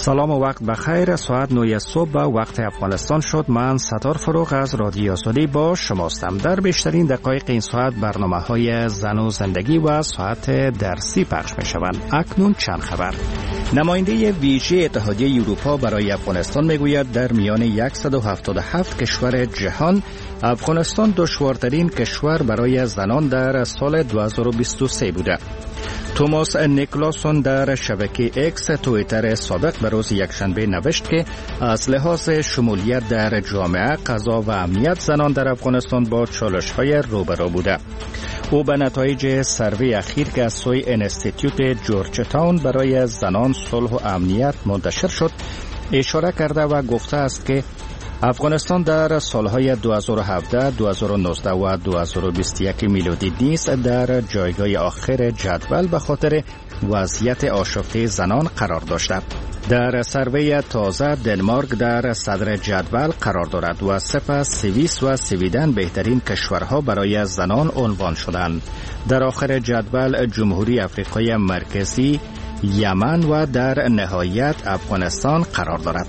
سلام و وقت بخیر. ساعت 9 صبح وقت افغانستان شد. من ستار فروغ از رادیو آزادی با شماستم. در بیشترین دقایق این ساعت برنامه‌های زن و زندگی و ساعت درسی پخش می‌شوند. اکنون چند خبر. نماینده ویژه اتحادیه اروپا برای افغانستان میگوید در میان 177 کشور جهان افغانستان دشوارترین کشور برای زنان در سال 2023 بوده. توماس نیکلاسون در شبکه اکس توییتر سابق به روز یکشنبه نوشت که از لحاظ شمولیت در جامعه، قضا و امنیت زنان در افغانستان با چالش‌های روبرو بوده. او به نتایج سروی اخیر که از سوی انستیتیوت جورج تاون برای زنان، صلح و امنیت منتشر شد اشاره کرده و گفته است که افغانستان در سالهای 2017، 2019 و 2021 میلادی نیز در جایگاه آخر جدول به خاطر وضعیت آشفته زنان قرار داشته. در سروی تازه دنمارک در صدر جدول قرار دارد و سپس سوئیس و سویدن بهترین کشورها برای زنان عنوان شدند. در آخر جدول جمهوری آفریقای مرکزی، یمن و در نهایت افغانستان قرار دارد.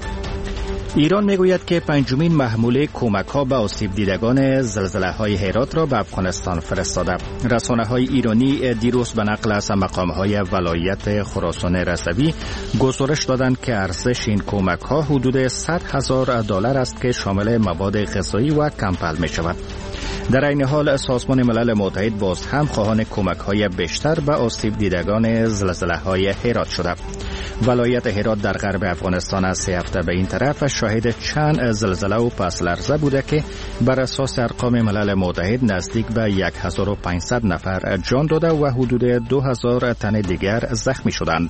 ایران میگوید که پنجمین محموله کمک‌ها به آسیب دیدگان زلزله‌های هرات را به افغانستان فرستاده. رسانه‌های ایرانی دیروز به نقل از مقام‌های ولایت خراسان رضوی گزارش دادند که ارزش این کمک‌ها حدود $100,000 است که شامل مواد غذایی و کمپل می‌شود. در این حال سازمان ملل متحد باز هم خواهان کمک‌های بیشتر به آسیب دیدگان زلزله‌های هرات شده. ولایت هرات در غرب افغانستان از 3 هفته به این طرف شاهد چند زلزله و پس لرزه بوده که بر اساس ارقام ملل متحد نزدیک به 1500 نفر جان داده و حدود 2000 تن دیگر زخمی شدند.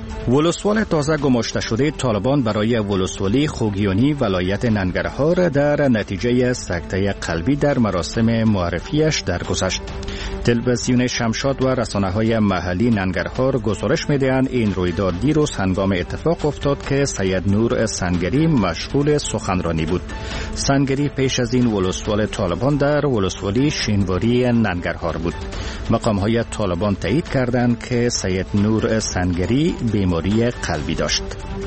ولسوال تازه گماشته شده طالبان برای ولسوالی خوگیانی ولایت ننگرهار در نتیجه سکته قلبی در مراسم معرفیش درگذشت. تلویزیون شمشاد و رسانه‌های محلی ننگرهار گزارش می‌دهند این رویداد دیروز هنگام اتفاق افتاد که سید نور سنگری مشغول سخنرانی بود. سنگری پیش از این ولسوال طالبان در ولسوالی شینواری ننگرهار بود. مقام‌های طالبان تایید کردند که سید نور سنگری بیماری قلبی داشت.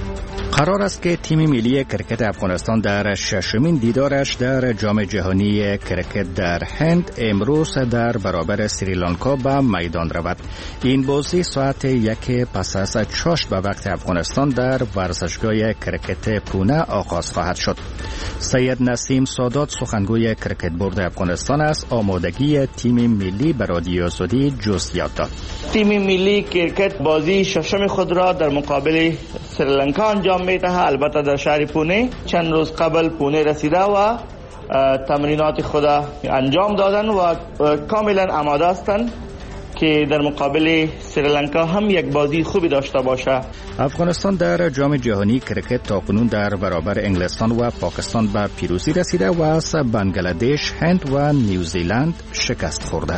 قرار است که تیم ملی کرکت افغانستان در 6مین دیدارش در جام جهانی کرکت در هند امروز در برابر سریلانکا به میدان رود. این بازی ساعت 1 پس از چاشت به وقت افغانستان در ورزشگاه کرکت پونه آغاز خواهد شد. سید نسیم سادات سخنگوی کرکت بورد افغانستان از آمادگی تیم ملی به رادیو آزادی جزئیات داد. تیم ملی کرکت بازی ششم خود را در مقابل سریلانکا انجام می‌دهد. البته در شهر پونه چند روز قبل پونه رسیده و تمرینات خود انجام دادن و کاملا آماده هستند که در مقابل سریلانکا هم یک بازی خوبی داشته باشه. افغانستان در جام جهانی کرکت تاکنون در برابر انگلستان و پاکستان به پیروزی رسیده و از بنگلادش، هند و نیوزیلند شکست خورده.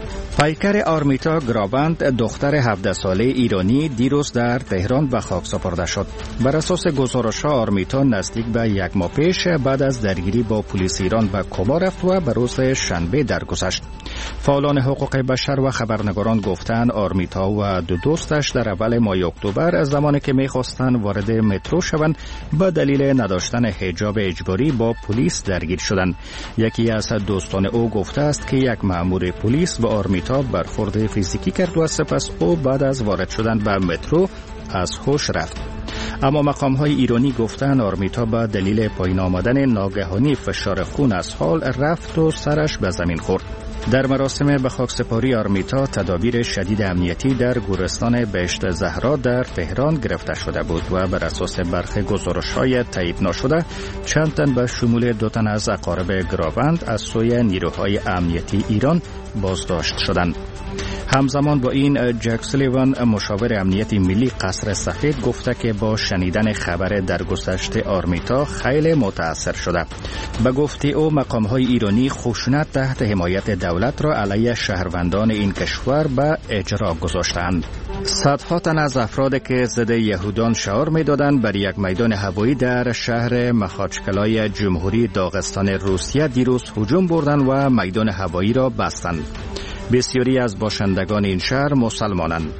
پیکر آرمیتا گراوند دختر 17 ساله ایرانی دیروز در تهران به خاک سپرده شد. بر اساس گزارش‌ها آرمیتا نزدیک به 1 ماه پیش بعد از درگیری با پلیس ایران به کوبا رفت و به روز شنبه درگذشت. فعالان حقوق بشر و خبرنگاران گفتند آرمیتا و 2 دوستش در اول ماه اکتبر زمانی که می‌خواستند وارد مترو شوند به دلیل نداشتن حجاب اجباری با پلیس درگیر شدند. یکی از دوستان او گفته است که یک مأمور پلیس به آرمیتا برخورد فیزیکی کرد و سپس او بعد از وارد شدن به مترو از هوش رفت. اما مقام‌های ایرانی گفتند آرمیتا به دلیل پایین آمدن ناگهانی فشار خون از حال رفت و سرش به زمین خورد. در مراسم به خاکسپاری آرمیتا تدابیر شدید امنیتی در گورستان بهشت زهرا در تهران گرفته شده بود و بر اساس برخی گزارش‌های تایید نشده چند تن به شمول 2 تن از اقارب گراوند از سوی نیروهای امنیتی ایران بازداشت شدند. همزمان با این جک سولیوان مشاور امنیت ملی قصر سفید گفته که با شنیدن خبر درگذشت آرمیتا خیلی متاثر شده. به گفته او مقام‌های ایرانی خشونت تحت حمایت دولت را علیه شهروندان این کشور به اجرا گذاشتند. صدها تن از افراد که ضد یهودان شعار می‌دادند بر یک میدان هوایی در شهر مخاچکلای جمهوری داغستان روسیه دیروز هجوم بردند و میدان هوایی را بستند. بسیاری از باشندگان این شهر مسلمانند.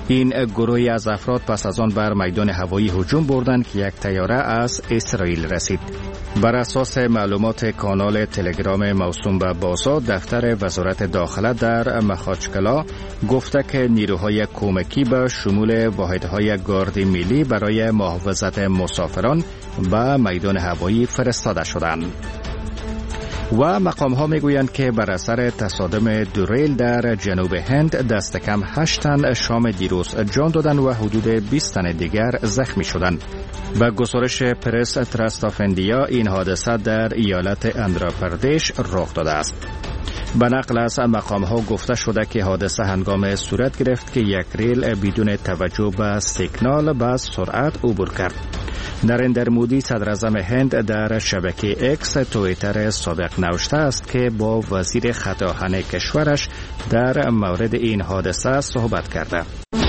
این گروهی از افراد پس از آن بر میدان هوایی هجوم بردند که یک طیاره از اسرائیل رسید. بر اساس معلومات کانال تلگرام موسوم به بازا، دفتر وزارت داخله در مخاچکلا گفته که نیروهای کمکی به شمول واحدهای گارد ملی برای محافظت مسافران به میدان هوایی فرستاده شدند. و مقام ها میگویند که بر اثر تصادم دوریل در جنوب هند دست کم 8 تن شام دیروز جان دادند و حدود 20 تن دیگر زخمی شدند. به گزارش پرس ترست آف اندیا، این حادثه در ایالت اندرا پردیش رخ داده است. به نقل از مقام ها گفته شده که حادثه هنگام صورت گرفت که یک ریل بدون توجه به سیگنال به سرعت عبور کرد. نریندر مودی صدر اعظم هند در شبکه اکس توییتر سابق نوشته است که با وزیر خط آهن کشورش در مورد این حادثه صحبت کرده.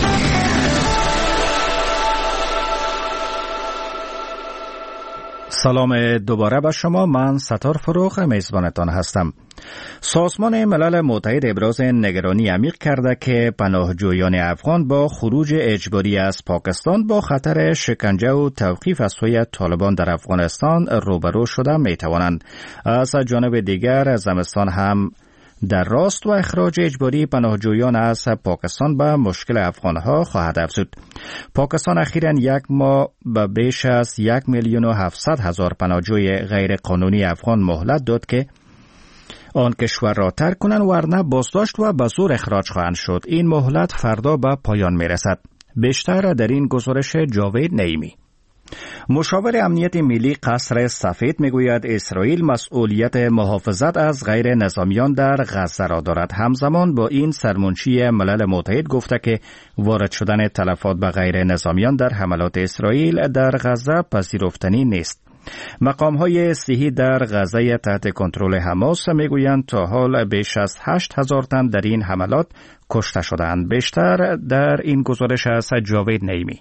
سلام دوباره به شما، من ستار فروغ میزبانتان هستم. سازمان ملل متحد ابراز نگرانی عمیق کرده که پناهجویان افغان با خروج اجباری از پاکستان با خطر شکنجه و توقیف از سوی طالبان در افغانستان روبرو شده می توانند. از جانب دیگر زمستان هم در راست و اخراج اجباری پناهجویان از پاکستان به مشکل افغانها خواهد افزود. پاکستان اخیراً یک ماه به بیش از 1,700,000 پناهجوی غیر قانونی افغان مهلت داد که آن کشور را ترک کنند، ورنه بازداشت و به زور اخراج خواهند شد. این مهلت فردا به پایان می رسد. بیشتر در این گزارش جاوید نعیمی. مشاور امنیت ملی قصر سفید میگوید اسرائیل مسئولیت محافظت از غیر نظامیان در غزه را دارد. همزمان با این سرمنشی ملل متحد گفته که وارد شدن تلفات به غیر نظامیان در حملات اسرائیل در غزه پذیرفتنی نیست. مقام‌های صحی در غزه تحت کنترل حماس میگویند تا حال بیش از 8,000 تن در این حملات کشته شدند. بیشتر در این گزارش از جاوید نعیمی.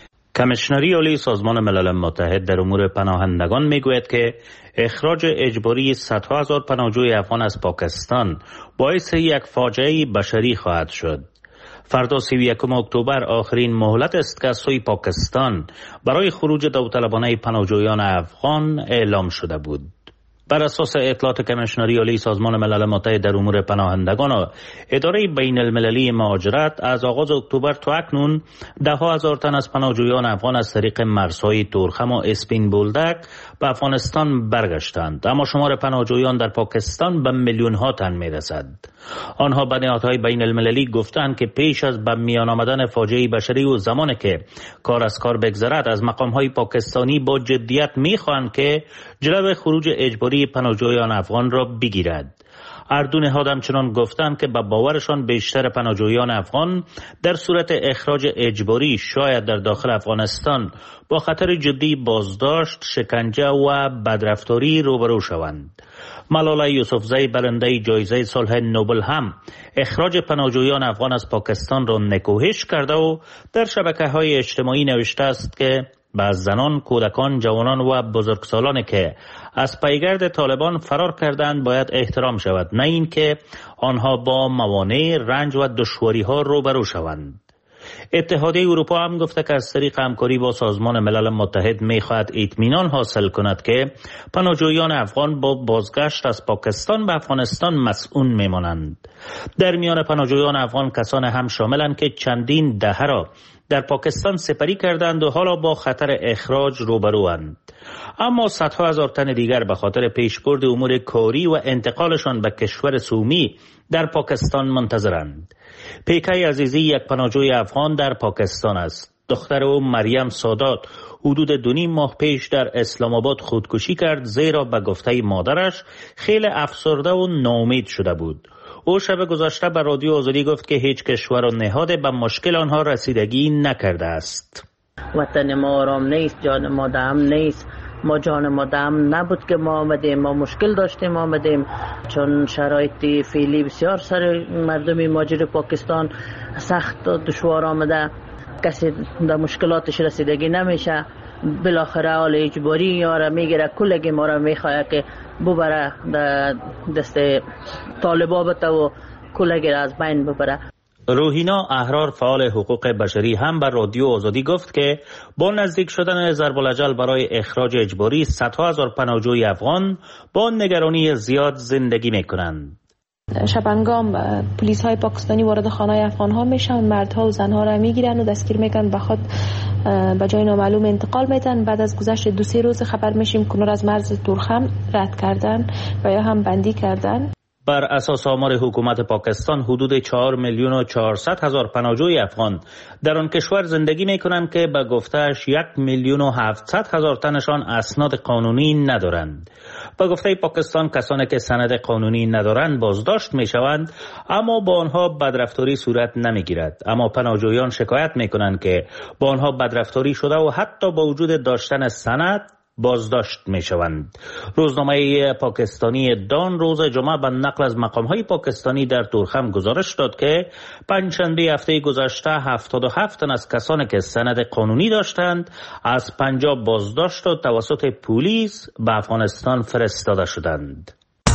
کمیشنری عالی سازمان ملل متحد در امور پناهندگان میگوید که اخراج اجباری صدها هزار پناهجوی افغان از پاکستان باعث یک فاجعه بشری خواهد شد. فردا 31 اکتبر آخرین مهلت است که از سوی پاکستان برای خروج داوطلبانه پناهجویان افغان اعلام شده بود. بر اساس اطلاعات کمیشنری عالی سازمان ملل متحد در امور پناهندگان و اداره بین المللی مهاجرت، از آغاز اکتبر تا اکنون 10,000 تن از پناهجویان افغان از طریق مرزهای تورخم و اسپین بولدک به افغانستان برگشتند، اما شمار پناهجویان در پاکستان به میلیون ها تن میرسد. آنها به نهادهای بین المللی گفتند که پیش از به میان آمدن فاجعه بشری و زمانی که کار از کار بگذرد، از مقامهای پاکستانی با جدیت میخواهند که جلوی خروج اجباری پناهجویان افغان را بگیرد. هر دو نهاد همچنان گفتند که به باورشان بیشتر پناهجویان افغان در صورت اخراج اجباری شاید در داخل افغانستان با خطر جدی بازداشت، شکنجه و بدرفتاری روبرو شوند. ملاله یوسفزی برنده جایزه صلح نوبل هم اخراج پناهجویان افغان از پاکستان را نکوهش کرده و در شبکه‌های اجتماعی نوشته است که به زنان، کودکان، جوانان و بزرگسالانی که از پیگرد طالبان فرار کردند باید احترام شود، نه این که آنها با موانع، رنج و دشواری‌ها روبرو شوند. اتحادیه اروپا هم گفته که از طریق همکاری با سازمان ملل متحد می‌خواهد اطمینان حاصل کند که پناهجویان افغان با بازگشت از پاکستان به افغانستان مسئول می‌مانند. در میان پناهجویان افغان کسان هم شاملند که چندین دهه را در پاکستان سپری کردند و حالا با خطر اخراج روبروند. اما صدها هزار تن دیگر به خاطر پیشبرد امور کاری و انتقالشان به کشور سومی در پاکستان منتظرند. پیکای عزیزی یک پناهجوی افغان در پاکستان است. دختر او مریم سادات حدود 2.5 ماه پیش در اسلام آباد خودکشی کرد، زیرا به گفته مادرش خیلی افسرده و ناامید شده بود. او شب گذشته به رادیو آزادی گفت که هیچ کشور و نهاد به مشکل آنها رسیدگی نکرده است. وطن ما آرام نیست، جان ما دم نیست. ما جان ما دم نبود که ما آمدیم، ما مشکل داشتیم آمدیم، چون شرایط فعلی بسیار سر مردم مهاجر پاکستان سخت دشوار آمده، کسی در مشکلاتش رسیدگی نمیشه. بالاخره حال اجباری یاره میگیره، کلگی ما را میخواه که ببره دست طالبا بته و کلگی را از بین ببره. روحینا احرار فعال حقوق بشری هم بر رادیو آزادی گفت که با نزدیک شدن ضرب الاجل برای اخراج اجباری صدها هزار پناهجوی افغان با نگرانی زیاد زندگی میکنند. شبانگام پلیس های پاکستانی وارد خانه افغان ها میشن، مردها و زنها را میگیرن و دستگیر میکنن، به خود به جای نامعلوم انتقال میدن. بعد از گذشت 2-3 روز خبر میشیم که از مرز تورخم رد کردن و یا هم بندی کردن. بر اساس آمار حکومت پاکستان حدود 4,400,000 پناهجوی افغان در آن کشور زندگی میکنند که به گفتهش 1,700,000 تنشان اسناد قانونی ندارند. به گفته پاکستان کسانی که سند قانونی ندارند بازداشت میشوند، اما با آنها بدرفتاری صورت نمیگیرد. اما پناهجویان شکایت میکنند که با آنها بدرفتاری شده و حتی با وجود داشتن سند بازداشت می شوند. روزنامه پاکستانی دان روز جمعه به نقل از مقام‌های پاکستانی در تورخم گزارش داد که پنجشنبه هفته گذشته 77 تن از کسانی که سند قانونی داشتند از پنجاب بازداشت و توسط پلیس به افغانستان فرستاده شدند.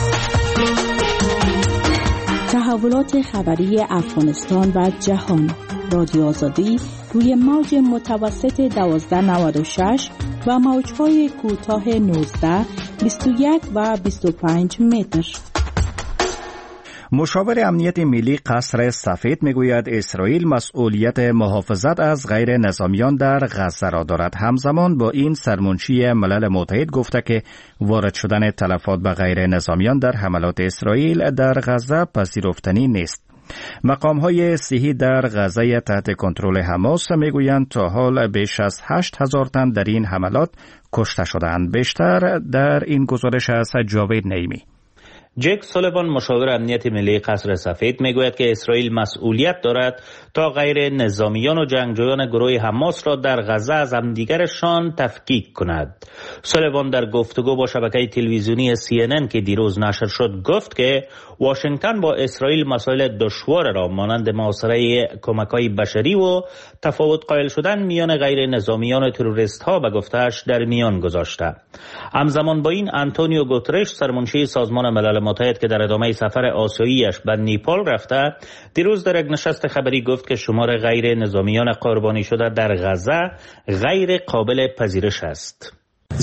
تحولات خبری افغانستان و جهان. رادیو آزادی روی موج متوسط 1296 و موج‌های کوتاه 19، 21 و 25 متر. مشاور امنیت ملی قصر سفید میگوید اسرائیل مسئولیت محافظت از غیر نظامیان در غزه را دارد. همزمان با این سرمنشی ملل متحد گفته که وارد شدن تلفات به غیر نظامیان در حملات اسرائیل در غزه پذیرفتنی نیست. مقام‌های صحی در غزه تحت کنترل حماس میگویند تا حال بیش از 8,000 تن در این حملات کشته شدند. بیشتر در این گزارش از جاوید نعیمی. جک سولیوان مشاور امنیت ملی قصر سفید میگوید که اسرائیل مسئولیت دارد تا غیر نظامیان و جنگجویان گروه حماس را در غزه از همدیگرشان تفکیک کند. سولیوان در گفتگو با شبکه تلویزیونی CNN که دیروز نشر شد گفت که واشنگتن با اسرائیل مسائل دشوار را مانند محاصره کمک‌های بشری و تفاوت قائل شدن میان غیر نظامیان و تروریست ها به گفته‌اش در میان گذاشته. همزمان با این آنتونیو گوترش سرمنشی سازمان ملل متحد که در ادامه سفر آسیاییش به نیپال رفته دیروز در یک نشست خبری گفت که شمار غیر نظامیان قربانی شده در غزه غیر قابل پذیرش است.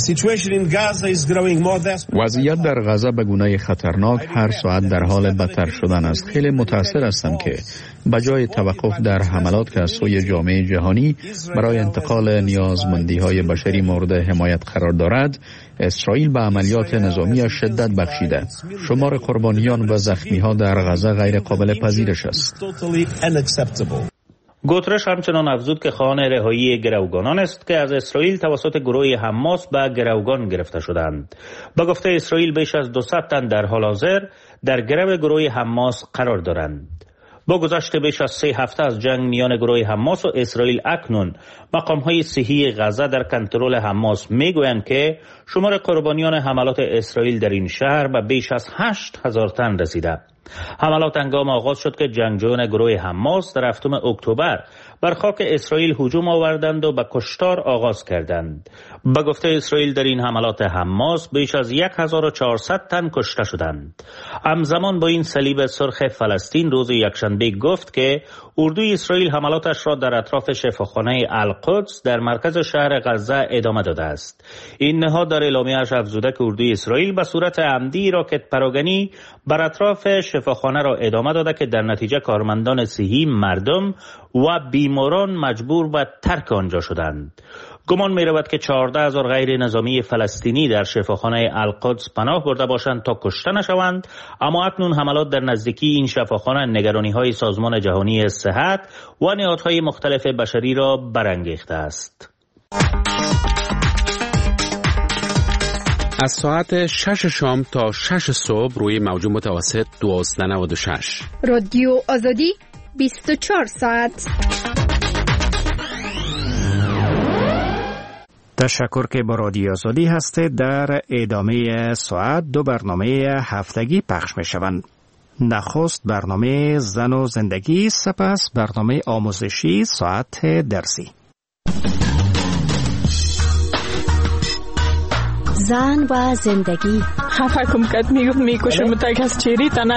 وضعیت در غزه به گونه خطرناک هر ساعت در حال بدتر شدن است. خیلی متأثر هستم که بجای توقف در حملات که از سوی جامعه جهانی برای انتقال نیازمندی‌های بشری مورد حمایت قرار دارد، اسرائیل به عملیات نظامی شدت بخشیده. شمار قربانیان و زخمی‌ها در غزه غیر قابل پذیرش است. گوترش همچنان افزود که خواهان رهایی گروگانان است که از اسرائیل توسط گروه حماس به گروگان گرفته شدند. با گفته اسرائیل بیش از 200 تن در حال حاضر در گروه حماس قرار دارند. با گذشت بیش از 3 هفته از جنگ میان گروه حماس و اسرائیل اکنون مقام‌های صحی غزه در کنترل حماس میگویند که شمار قربانیان حملات اسرائیل در این شهر به بیش از 8,000 تن رسیده. حملات هنگام آغاز شد که جنگجویان گروه حماس در 7 اکتبر بر خاک اسرائیل هجوم آوردند و به کشتار آغاز کردند. به گفته اسرائیل در این حملات حماس بیش از 1,400 تن کشته شدند. همزمان با این صلیب سرخ فلسطین روز یکشنبه گفت که اردوی اسرائیل حملاتش را در اطراف شفاخانه القدس در مرکز شهر غزه ادامه داده است. این نهاد در اعلامیه‌اش افزوده که اردوی اسرائیل به صورت عمدی راکت پراگنی بر اطراف شفاخانه را ادامه داده که در نتیجه کارمندان صحی، مردم و بیماران مجبور به ترک آنجا شدند. گمان می رود که 14,000 غیر نظامی فلسطینی در شفاخانه القدس پناه برده باشند تا کشته نشوند، اما اکنون حملات در نزدیکی این شفاخانه نگرانی‌های سازمان جهانی صحت و نهادهای مختلف بشری را برانگیخته است. از ساعت 6 شام تا 6 صبح روی موج متوسط 1296 رادیو آزادی 24 ساعت. تشکر که با رادیو آزادی هستید. در ادامه ساعت 2 برنامه هفتگی پخش می شوند. نخست برنامه زن و زندگی، سپس برنامه آموزشی ساعت درسی. زن و زندگی. خفه کم کد میکشه متک از چیری تنه